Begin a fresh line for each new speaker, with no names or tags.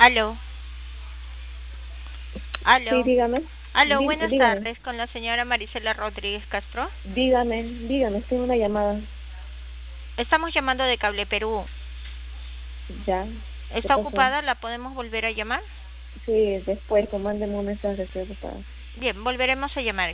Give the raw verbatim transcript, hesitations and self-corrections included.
Aló,
Sí,
aló,
dígame.
aló,
Dí-
buenas
dígame.
tardes con la señora Marisela Rodríguez Castro.
Dígame, dígame, tengo una llamada.
Estamos llamando de Cable Perú.
Ya. ¿Qué
¿Está
pasó?
ocupada? ¿La podemos volver a llamar?
Sí, después, mándeme un mensaje, estoy ocupada.
Bien, volveremos a llamar.